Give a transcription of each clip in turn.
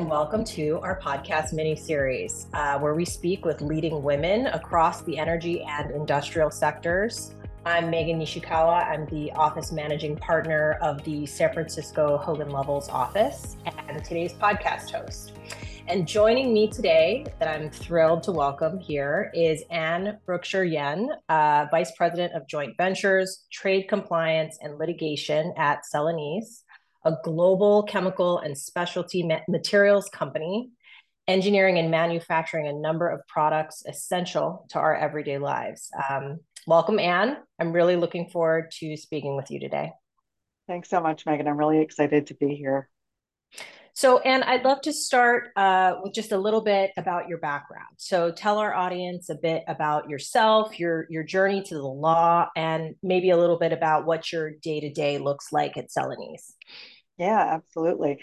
welcome to our podcast mini-series, where we speak with leading women across the energy and industrial sectors. I'm Megan Nishikawa. I'm the office managing partner of the San Francisco Hogan Lovells office and today's podcast host. And joining me today, that I'm thrilled to welcome here, is Anne Brookshire Yen, Vice President of Joint Ventures, Trade Compliance, and Litigation at Celanese, a global chemical and specialty materials company, engineering and manufacturing a number of products essential to our everyday lives. Welcome, Anne. I'm really looking forward to speaking with you today. Thanks so much, Megan. I'm really excited to be here. So, Anne, I'd love to start with just a little bit about your background. So tell our audience a bit about yourself, your journey to the law, and maybe a little bit about what your day-to-day looks like at Celanese. Yeah, absolutely.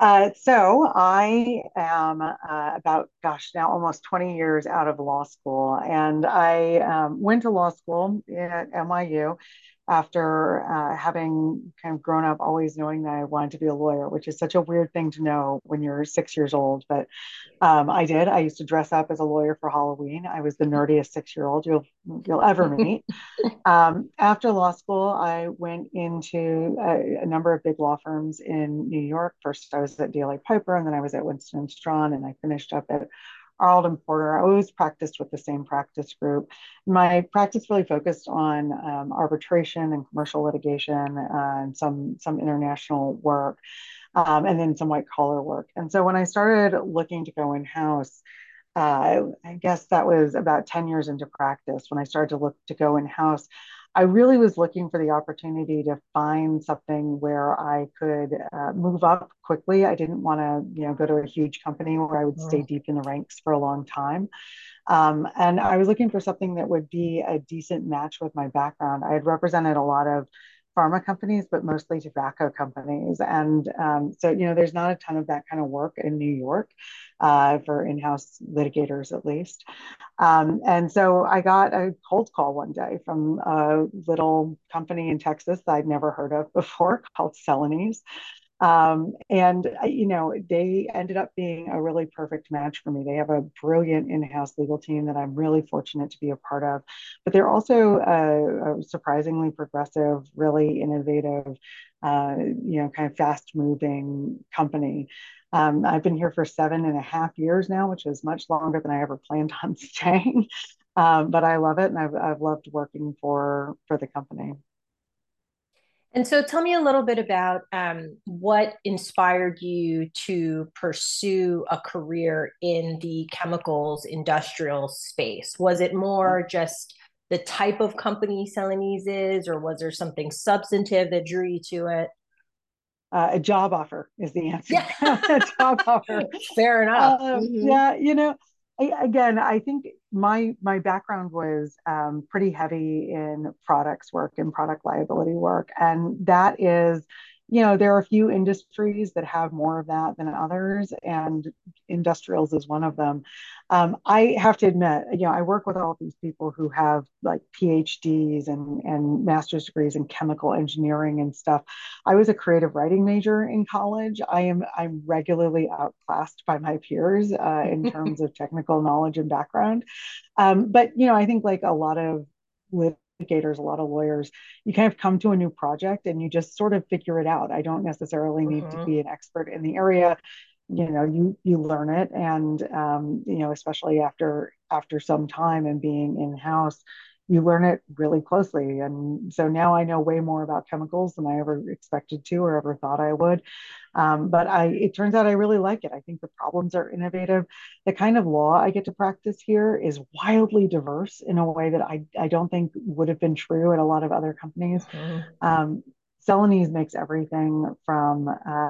So I am now almost 20 years out of law school. And I went to law school at NYU after having kind of grown up always knowing that I wanted to be a lawyer, which is such a weird thing to know when you're 6 years old. But I did. I used to dress up as a lawyer for Halloween. I was the nerdiest 6-year-old you'll ever meet. After law school, I went into a number of big law firms in New York. First, I was at DLA Piper, and then I was at Winston and Strawn, and I finished up at Arnold and Porter. I always practiced with the same practice group. My practice really focused on arbitration and commercial litigation and some international work, and then some white collar work. And so when I started looking to go in house, I guess that was about 10 years into practice when I started to look to go in house. I really was looking for the opportunity to find something where I could move up quickly. I didn't want to, go to a huge company where I would stay deep in the ranks for a long time. And I was looking for something that would be a decent match with my background. I had represented a lot of pharma companies, but mostly tobacco companies. And so, there's not a ton of that kind of work in New York for in-house litigators, at least. And so I got a cold call one day from a little company in Texas that I'd never heard of before called Celanese. They ended up being a really perfect match for me. They have a brilliant in-house legal team that I'm really fortunate to be a part of, but they're also a surprisingly progressive, really innovative, kind of fast-moving company. I've been here for 7.5 years now, which is much longer than I ever planned on staying. But I love it, and I've loved working for the company. And so tell me a little bit about what inspired you to pursue a career in the chemicals industrial space. Was it more just the type of company Celanese is, or was there something substantive that drew you to it? A job offer is the answer. Yeah, A job offer. fair enough. Mhm. Yeah, I think my background was pretty heavy in products work and product liability work, and that is, there are a few industries that have more of that than others, and industrials is one of them. I have to admit, I work with all these people who have like PhDs and master's degrees in chemical engineering and stuff. I was a creative writing major in college. I'm regularly outclassed by my peers in terms of technical knowledge and background. But I think like a lot of litigators, a lot of lawyers, you kind of come to a new project and you just sort of figure it out. I don't necessarily need to Mhm. be an expert in the area. You learn it, and especially after some time and being in house, you learn it really closely. And so now I know way more about chemicals than I ever expected to or ever thought I would. But it turns out I really like it. I think the problems are innovative. The kind of law I get to practice here is wildly diverse in a way that I don't think would have been true at a lot of other companies. Mhm. Um, Celanese makes everything from,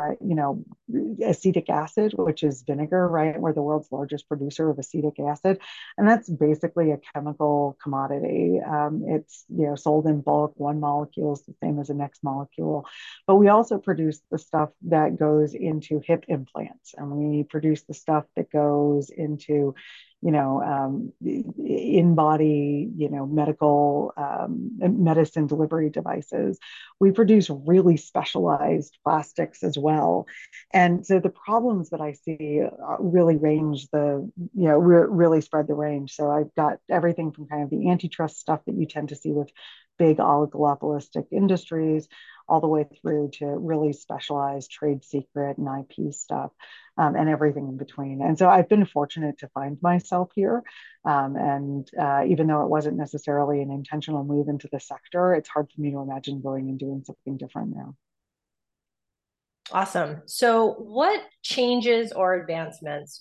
acetic acid, which is vinegar, right? We're the world's largest producer of acetic acid. And that's basically a chemical commodity. It's, sold in bulk. One molecule is the same as the next molecule. But we also produce the stuff that goes into hip implants, and we produce the stuff that goes into in body, medical medicine delivery devices. We produce really specialized plastics as well. And so the problems that I see really really spread the range. So I've got everything from kind of the antitrust stuff that you tend to see with big oligopolistic industries, all the way through to really specialized trade secret and IP stuff, and everything in between. And so I've been fortunate to find myself here. And even though it wasn't necessarily an intentional move into the sector, it's hard for me to imagine going and doing something different now. Awesome. So what changes or advancements,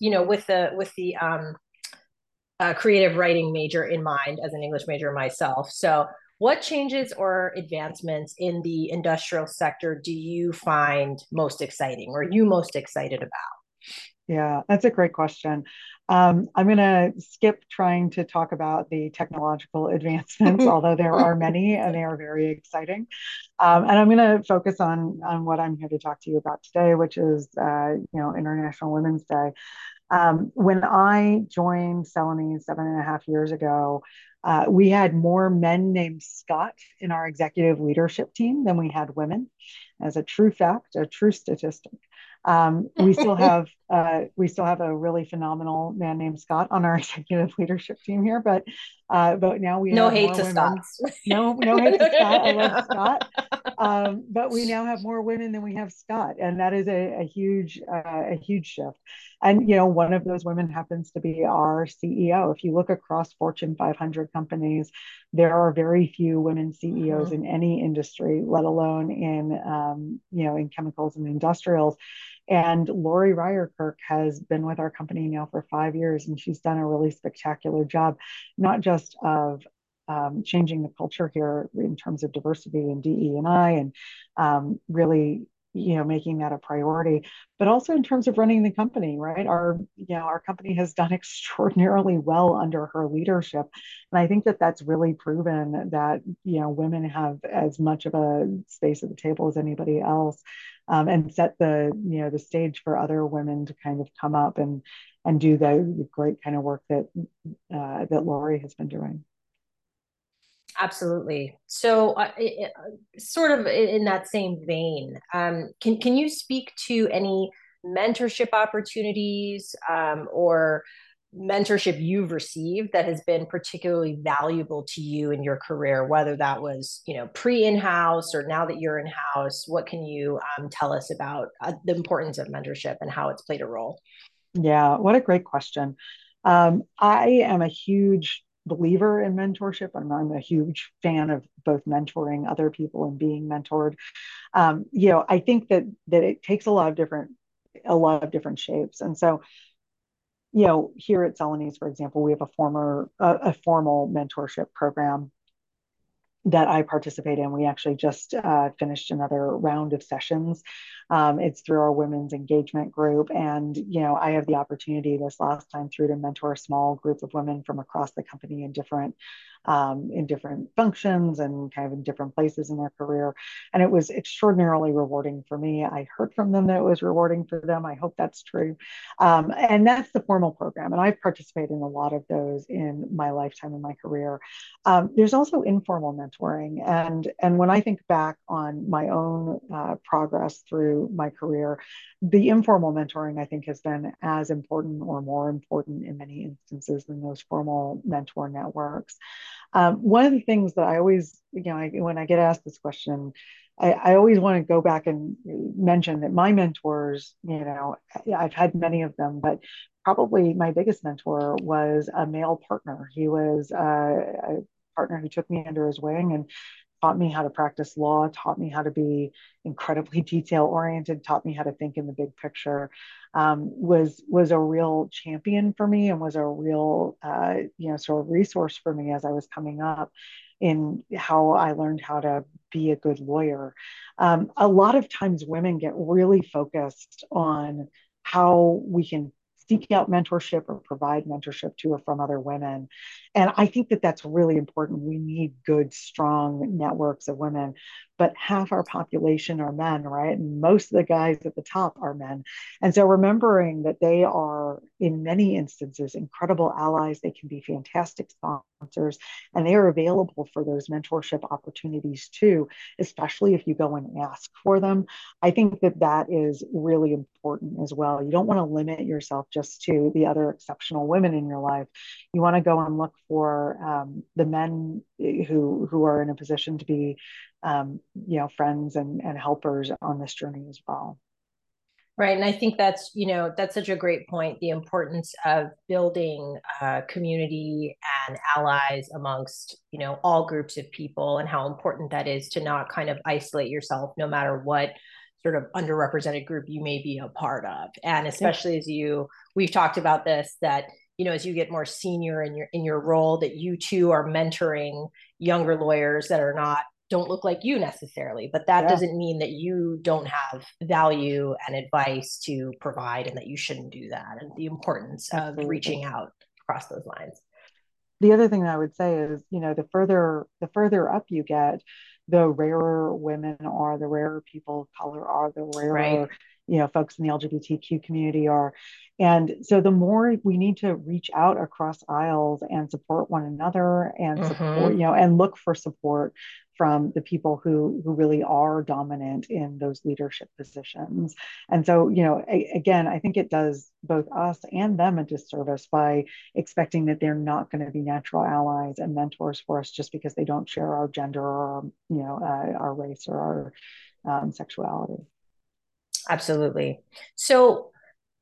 with the creative writing major in mind as an English major myself. So what changes or advancements in the industrial sector do you find most exciting or you most excited about? Yeah, that's a great question. I'm going to skip trying to talk about the technological advancements, although there are many and they are very exciting. And I'm going to focus on what I'm here to talk to you about today, which is International Women's Day. When I joined Celanese 7.5 years ago, we had more men named Scott in our executive leadership team than we had women. As a true fact, a true statistic. We still have a really phenomenal man named Scott on our executive leadership team here, but now we No have hate more to women. Scots. No hate to Scott. I love Scott. But we now have more women than we have Scott, and that is a huge shift. And one of those women happens to be our CEO. If you look across Fortune 500 companies, there are very few women CEOs Mhm. in any industry, let alone in chemicals and industrials. And Lori Ryerkirk has been with our company now for 5 years, and she's done a really spectacular job, not just of changing the culture here in terms of diversity and DE&I, and really making that a priority, but also in terms of running the company. Right, our company has done extraordinarily well under her leadership, and I think that that's really proven that women have as much of a space at the table as anybody else, and set the stage for other women to kind of come up and do the great kind of work that Lori has been doing. Absolutely. So, sort of in that same vein, can you speak to any mentorship opportunities or mentorship you've received that has been particularly valuable to you in your career, whether that was pre in-house or now that you're in-house? What can you tell us about the importance of mentorship and how it's played a role? Yeah, what a great question. I am a huge believer in mentorship, and I'm a huge fan of both mentoring other people and being mentored. I think that it takes a lot of different shapes. And so, here at Celanese, for example, we have a formal mentorship program that I participate in. We actually just finished another round of sessions. It's through our women's engagement group. And, I have the opportunity this last time through to mentor a small group of women from across the company in different functions and kind of in different places in their career. And it was extraordinarily rewarding for me. I heard from them that it was rewarding for them. I hope that's true. And that's the formal program. And I've participated in a lot of those in my lifetime in my career. There's also informal mentoring, and when I think back on my own progress through my career, the informal mentoring I think has been as important or more important in many instances than those formal mentor networks. One of the things that I always, when I get asked this question, I always want to go back and mention that my mentors, I've had many of them, but probably my biggest mentor was a male partner. He was a partner who took me under his wing and taught me how to practice law, taught me how to be incredibly detail oriented, taught me how to think in the big picture. Was a real champion for me and was a real sort of resource for me as I was coming up in how I learned how to be a good lawyer. A lot of times women get really focused on how we can seek out mentorship or provide mentorship to or from other women. And I think that that's really important. We need good, strong networks of women, but half our population are men, right? And most of the guys at the top are men. And so remembering that they are in many instances, incredible allies. They can be fantastic sponsors, and they are available for those mentorship opportunities too, especially if you go and ask for them. I think that that is really important as well. You don't want to limit yourself just to the other exceptional women in your life. You want to go and look for the men who are in a position to be, friends and helpers on this journey as well. Right. And I think that's such a great point. The importance of building community and allies amongst, all groups of people, and how important that is to not kind of isolate yourself, no matter what sort of underrepresented group you may be a part of. And Yeah, especially we've talked about this, that, as you get more senior in your role, that you too are mentoring younger lawyers that don't look like you necessarily, but that yeah, doesn't mean that you don't have value and advice to provide, and that you shouldn't do that, and the importance of absolutely. reaching out across those lines. The other thing that I would say is, the further up you get, the rarer women are, the rarer people of color are, the Right. rarer, folks in the LGBTQ community are. And so the more we need to reach out across aisles and support one another and support, Mm-hmm. and look for support from the people who really are dominant in those leadership positions. And so, again, I think it does both us and them a disservice by expecting that they're not going to be natural allies and mentors for us just because they don't share our gender or our race or our sexuality. Absolutely. So,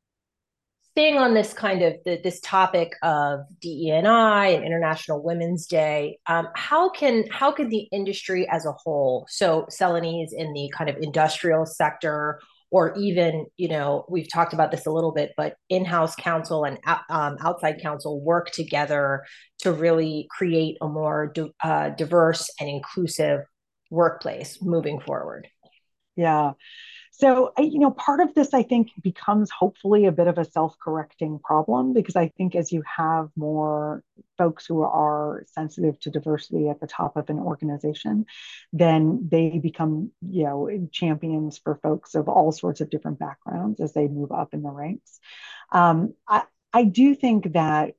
staying on this kind of this topic of DEI and International Women's Day, how can the industry as a whole, so Celanese in the kind of industrial sector, or even, we've talked about this a little bit, but in-house counsel and outside counsel, work together to really create a more diverse and inclusive workplace moving forward? Yeah. So, part of this, I think, becomes hopefully a bit of a self-correcting problem because I think as you have more folks who are sensitive to diversity at the top of an organization, then they become, champions for folks of all sorts of different backgrounds as they move up in the ranks. I do think that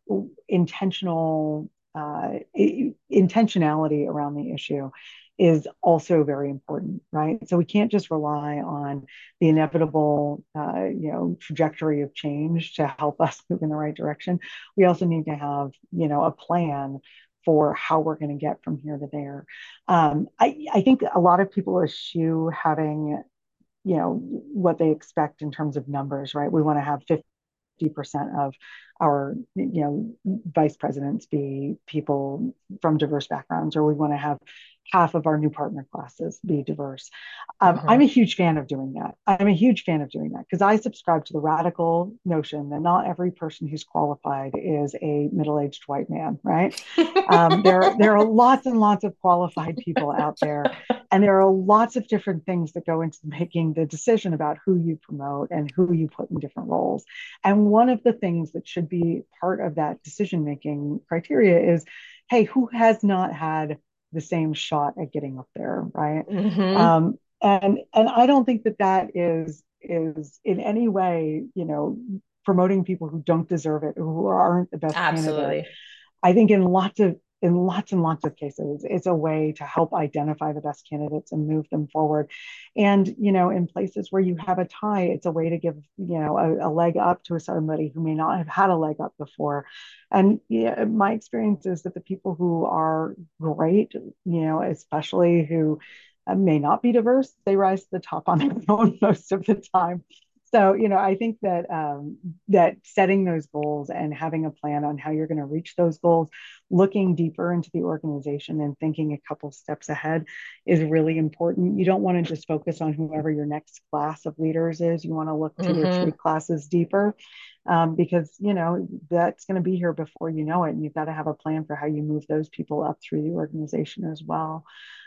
intentionality around the issue is also very important, right? So we can't just rely on the inevitable, trajectory of change to help us move in the right direction. We also need to have, a plan for how we're going to get from here to there. I think a lot of people eschew having, what they expect in terms of numbers, right? We want to have 50% of our vice presidents be people from diverse backgrounds, or we want to have half of our new partner classes be diverse. I'm Mm-hmm. a huge fan of doing that. I'm a huge fan of doing that because I subscribe to the radical notion that not every person who's qualified is a middle-aged white man, right? There are lots and lots of qualified people out there, and there are lots of different things that go into making the decision about who you promote and who you put in different roles. And one of the things that should be part of that decision making criteria is, hey, who has not had the same shot at getting up there, right? Mm-hmm. And I don't think that that is in any way, promoting people who don't deserve it, who aren't the best candidate. Absolutely. I think in lots and lots of cases, it's a way to help identify the best candidates and move them forward. And in places where you have a tie, it's a way to give a leg up to somebody who may not have had a leg up before. And my experience is that the people who are great, especially who may not be diverse, they rise to the top on their own most of the time. So, I think that setting those goals and having a plan on how you're going to reach those goals, looking deeper into the organization and thinking a couple steps ahead is really important. You don't want to just focus on whoever your next class of leaders is. You want to look 2 or 3 Mm-hmm. classes deeper, because that's going to be here before you know it, and you've got to have a plan for how you move those people up through the organization as well.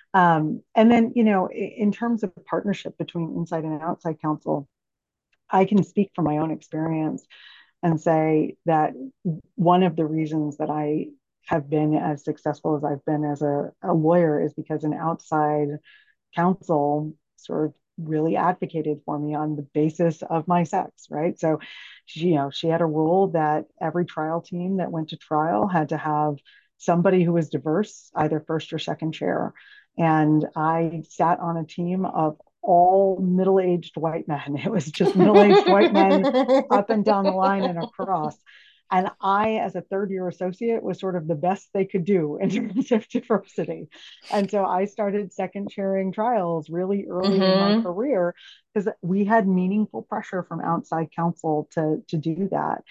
And then, in terms of partnership between inside and outside counsel, I can speak from my own experience and say that one of the reasons that I have been as successful as I've been as a lawyer is because an outside counsel sort of really advocated for me on the basis of my sex, right? So she had a rule that every trial team that went to trial had to have somebody who was diverse, either first or second chair. And I sat on a team of all middle-aged white men. It was just middle-aged white men up and down the line and across. And I, as a third year associate, was sort of the best they could do in terms of diversity. And so I started second chairing trials really early in my Hmm. career because we had meaningful pressure from outside counsel to do that.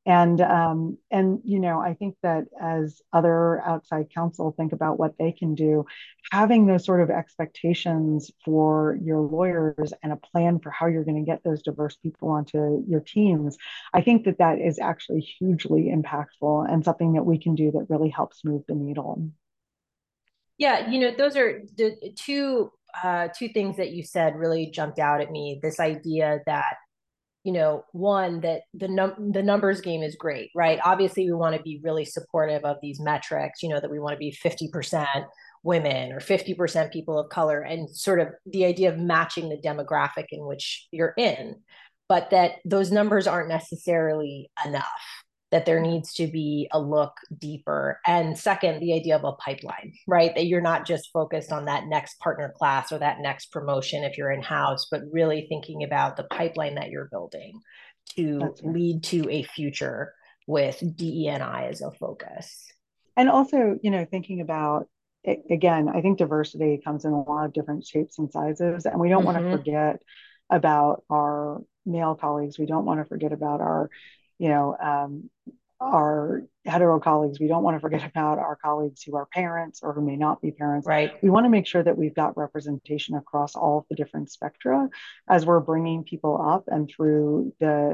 And I think that as other outside counsel think about what they can do, having those sort of expectations for your lawyers and a plan for how you're going to get those diverse people onto your teams, I think that that is actually hugely impactful and something that we can do that really helps move the needle. Yeah, those are the two things that you said really jumped out at me. This idea that, one, that the numbers game is great, right? Obviously, we want to be really supportive of these metrics, that we want to be 50% women or 50% people of color, and sort of the idea of matching the demographic in which you're in, but that those numbers aren't necessarily enough, that there needs to be a look deeper. And second, the idea of a pipeline, right? That you're not just focused on that next partner class or that next promotion if you're in house, but really thinking about the pipeline that you're building to That's right. lead to a future with DEI as a focus. And also, thinking about it, again, I think diversity comes in a lot of different shapes and sizes, and we don't want to Mm-hmm. forget about our male colleagues. We don't want to forget about you know, um, our hetero colleagues. We don't want to forget about our colleagues who are parents or who may not be parents. Right. We want to make sure that we've got representation across all of the different spectra as we're bringing people up and through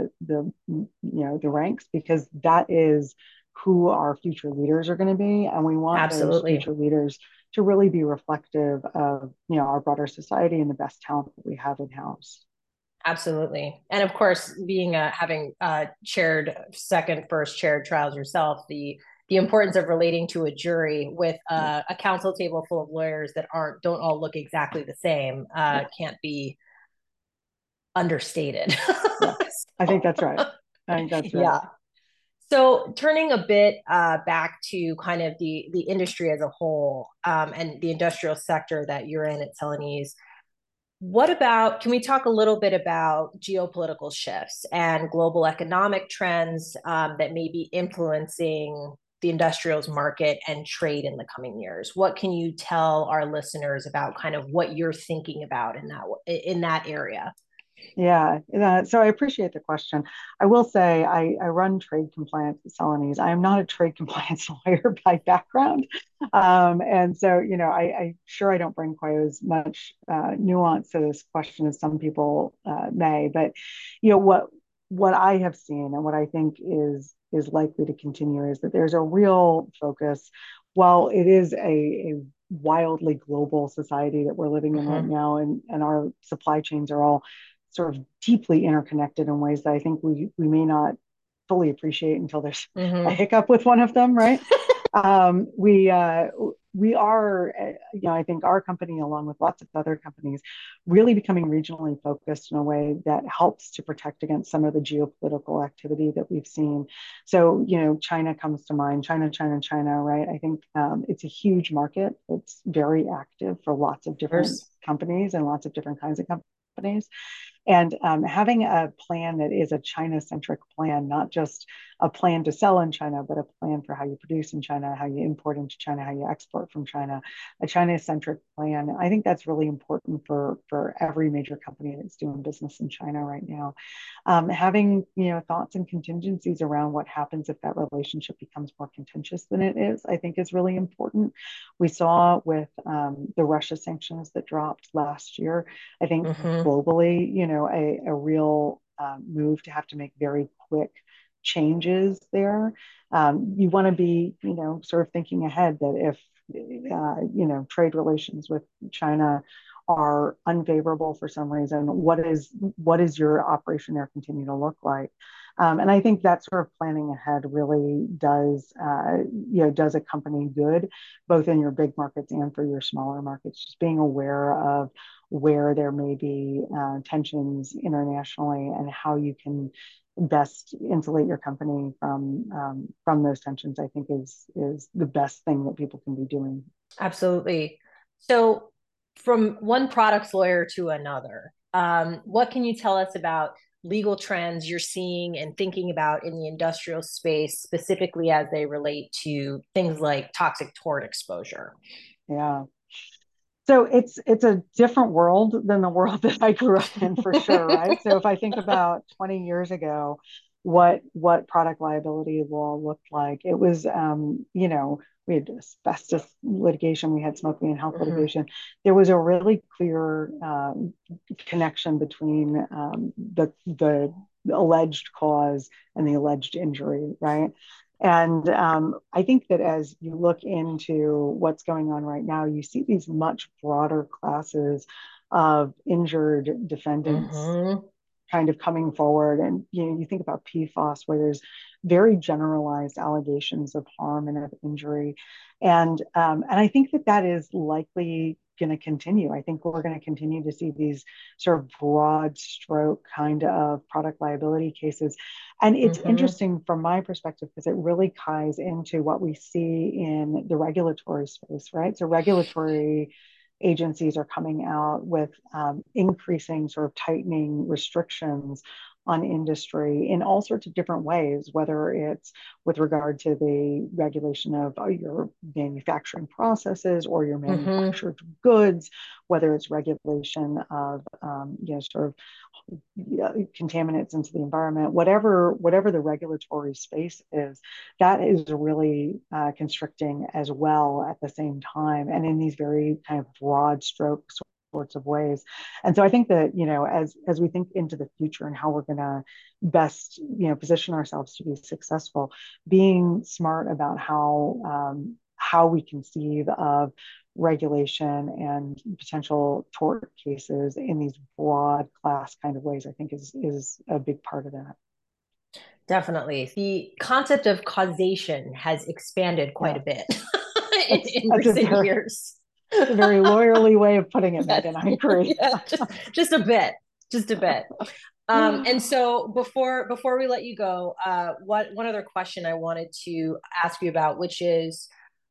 the ranks, because that is who our future leaders are going to be, and we want those Absolutely. future leaders to really be reflective of our broader society and the best talent that we have in house. Absolutely. And of course, being having chaired second, first chaired trials yourself, the importance of relating to a jury with Yeah, a council table full of lawyers that don't all look exactly the same yeah, can't be understated. yeah. I think that's right. I think that's right. Yeah. So turning a bit back to kind of the industry as a whole, and the industrial sector that you're in at Celanese, can we talk a little bit about geopolitical shifts and global economic trends that may be influencing the industrials market and trade in the coming years? What can you tell our listeners about kind of what you're thinking about in that area? Yeah, so I appreciate the question. I will say I run trade compliance at Celanese. I am not a trade compliance lawyer by background. And so, I sure I don't bring quite as much nuance to this question as some people may. But, what I have seen and what I think is likely to continue is that there's a real focus, while it is a wildly global society that we're living in right Mm-hmm. now, and our supply chains are all sort of deeply interconnected in ways that I think we may not fully appreciate until there's a Mm-hmm. hiccup with one of them, right? We are, I think our company, along with lots of other companies, really becoming regionally focused in a way that helps to protect against some of the geopolitical activity that we've seen. So, China comes to mind, China, right? I think it's a huge market. It's very active for lots of different companies and lots of different kinds of companies. And having a plan that is a China-centric plan, not just a plan to sell in China, but a plan for how you produce in China, how you import into China, how you export from China, a China-centric plan. I think that's really important for every major company that's doing business in China right now. Having thoughts and contingencies around what happens if that relationship becomes more contentious than it is, I think is really important. We saw with the Russia sanctions that dropped last year, I think Mm-hmm. globally, a real move to have to make very quick changes there. You want to be, sort of thinking ahead that if, trade relations with China are unfavorable for some reason, what is your operation there continue to look like? And I think that sort of planning ahead really does a company good, both in your big markets and for your smaller markets. Just being aware of where there may be tensions internationally and how you can best insulate your company from those tensions, I think is the best thing that people can be doing. Absolutely. So, from one products lawyer to another, what can you tell us about legal trends you're seeing and thinking about in the industrial space, specifically as they relate to things like toxic tort exposure? Yeah. So it's a different world than the world that I grew up in for sure, right? So if I think about 20 years ago, what product liability law looked like, it was we had asbestos litigation, we had smoking and health Mhm. litigation. There was a really clear connection between the alleged cause and the alleged injury, right? And I think that as you look into what's going on right now, you see these much broader classes of injured defendants Mhm. kind of coming forward. And you think about PFAS, where there's very generalized allegations of harm and of injury, and I think that that is likely going to continue. I think we're going to continue to see these sort of broad stroke kind of product liability cases. And it's Mhm. interesting from my perspective because it really ties into what we see in the regulatory space, right? So regulatory agencies are coming out with increasing sort of tightening restrictions on industry in all sorts of different ways, whether it's with regard to the regulation of your manufacturing processes or your Mhm. manufactured goods, whether it's regulation of sort of contaminants into the environment, whatever the regulatory space is, that is really constricting as well at the same time, and in these very kind of broad strokes sorts of ways. And so I think that as we think into the future and how we're going to best position ourselves to be successful, being smart about how we conceive of regulation and potential tort cases in these broad class kind of ways, I think is a big part of that. Definitely. The concept of causation has expanded quite a Yeah, bit that's in that's a recent very years. it's a very lawyerly way of putting it, Yes. Megan. I agree. Yeah, just a bit, just a bit. And so before we let you go, what one other question I wanted to ask you about, which is,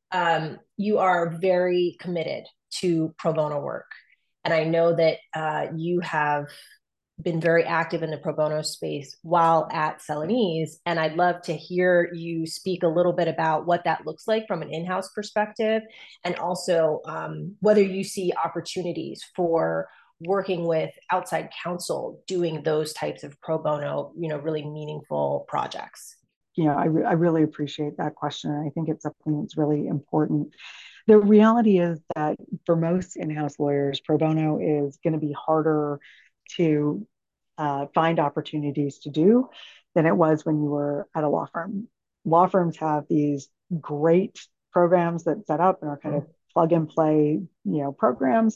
you are very committed to pro bono work, and I know that you have been very active in the pro bono space while at Celanese, and I'd love to hear you speak a little bit about what that looks like from an in-house perspective, and also whether you see opportunities for working with outside counsel doing those types of pro bono, really meaningful projects. I really appreciate that question. I think it's something that's really important. The reality is that for most in-house lawyers, pro bono is going to be harder to find opportunities to do than it was when you were at a law firm. Law firms have these great programs that set up and are kind of plug and play, programs.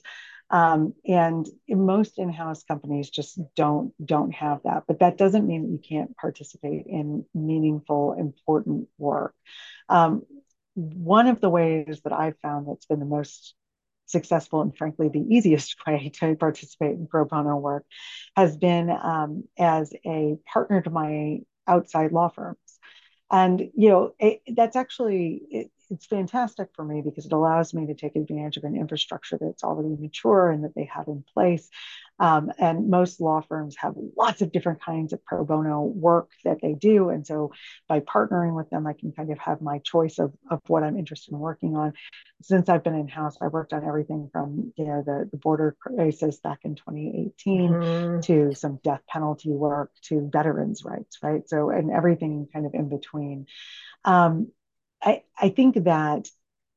And most in-house companies just don't have that. But that doesn't mean that you can't participate in meaningful, important work. Um, One of the ways that I've found that's been the most successful and frankly the easiest way to participate in pro bono work has been as a partner to my outside law firms. And that's actually it's fantastic for me because it allows me to take advantage of an infrastructure that's already mature and that they have in place. And most law firms have lots of different kinds of pro bono work that they do. And so by partnering with them, I can kind of have my choice of what I'm interested in working on. Since I've been in house, I worked on everything from the border crisis back in 2018 Mm-hmm. to some death penalty work to veterans rights, right? So and everything kind of in between. Um, I think that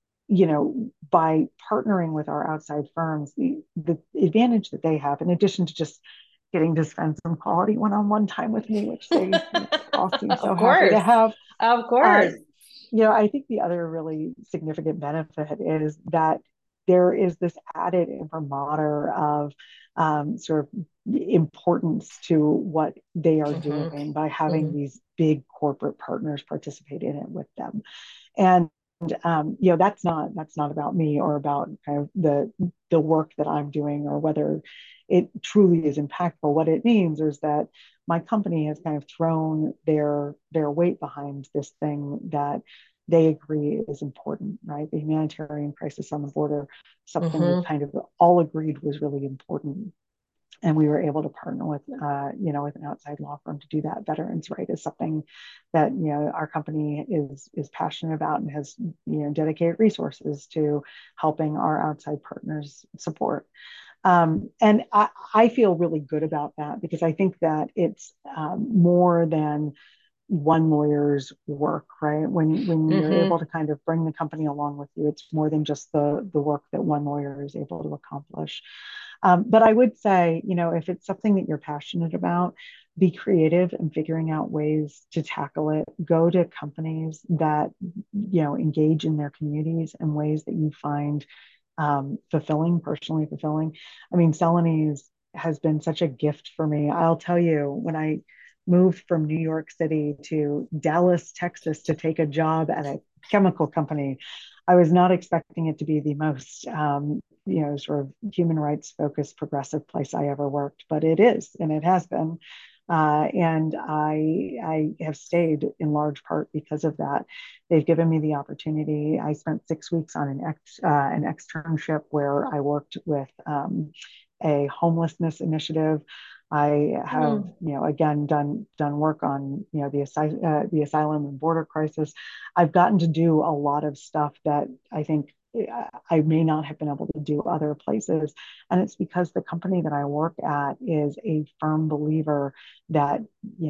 by partnering with our outside firms, the advantage that they have, in addition to just getting to spend some quality one-on-one time with me, which they all seem so Of happy to course, have, of uh, course. I think the other really significant benefit is that there is this added imprimatur of sort of importance to what they are Mm-hmm. doing by having Mm-hmm. these big corporate partners participate in it with them. And that's not about me or about kind of the work that I'm doing or whether it truly is impactful. What it means is that my company has kind of thrown their weight behind this thing that they agree is important, right? The humanitarian crisis on the border, something we Mm-hmm. kind of all agreed was really important, and we were able to partner with with an outside law firm to do that. Veterans right is something that our company is passionate about and has dedicated resources to helping our outside partners support. And I feel really good about that because I think that it's more than one lawyer's work, right? When you're able Mm-hmm. to kind of bring the company along with you, it's more than just the work that one lawyer is able to accomplish. But I would say, if it's something that you're passionate about, be creative in figuring out ways to tackle it. Go to companies that, engage in their communities in ways that you find fulfilling, personally fulfilling. I mean, Celanese has been such a gift for me. I'll tell you, when I moved from New York City to Dallas, Texas to take a job at a chemical company, I was not expecting it to be the most sort of human rights focused progressive place I ever worked, but it is, and it has been. And I have stayed in large part because of that. They've given me the opportunity. I spent 6 weeks on an externship where I worked with a homelessness initiative. I have, Mm. again done work on, the asylum and border crisis. I've gotten to do a lot of stuff that I think I may not have been able to do other places, and it's because the company that I work at is a firm believer that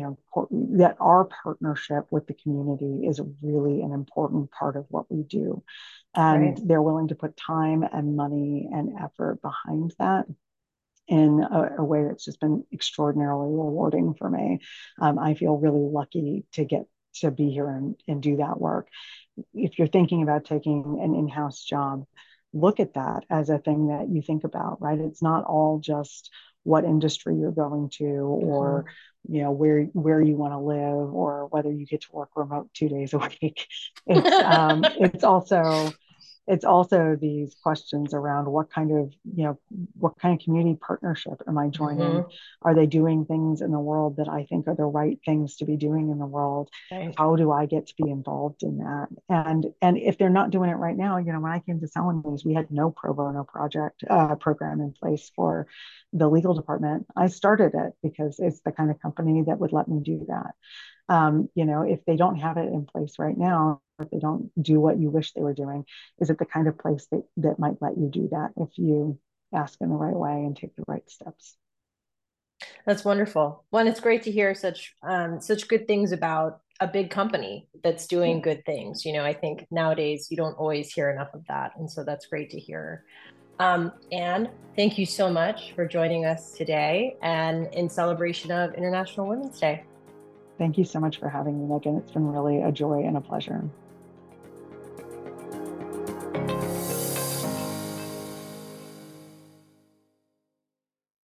that our partnership with the community is really an important part of what we do, and Right. they're willing to put time and money and effort behind that in a way that's just been extraordinarily rewarding for me. I feel really lucky to get to be here and do that work. If you're thinking about taking an in-house job, look at that as a thing that you think about, right? It's not all just what industry you're going to or Mm-hmm. where you want to live or whether you get to work remote 2 days a week. It's it's also these questions around what kind of community partnership am I joining? Mm-hmm. Are they doing things in the world that I think are the right things to be doing in the world? Right. How do I get to be involved in that? And if they're not doing it right now, when I came to Celanese, we had no pro bono project program in place for the legal department. I started it because it's the kind of company that would let me do that. If they don't have it in place right now, if they don't do what you wish they were doing, is it the kind of place that might let you do that if you ask in the right way and take the right steps? That's wonderful. One, it's great to hear such good things about a big company that's doing Yeah. good things. I think nowadays you don't always hear enough of that, and so that's great to hear. Anne, thank you so much for joining us today, and in celebration of International Women's Day. Thank you so much for having me, Megan. It's been really a joy and a pleasure.